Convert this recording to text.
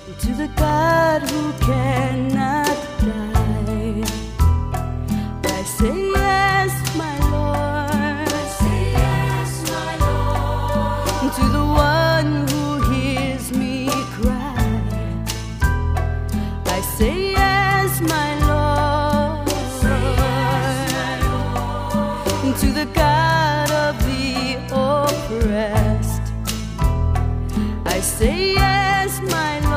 to the God who cannot die. I say yes, my Lord. I say yes, my Lord. To the one who hears me cry. I say yes, my Lord. I say yes, my Lord. To the God of the oppressed. I say yes, my Lord.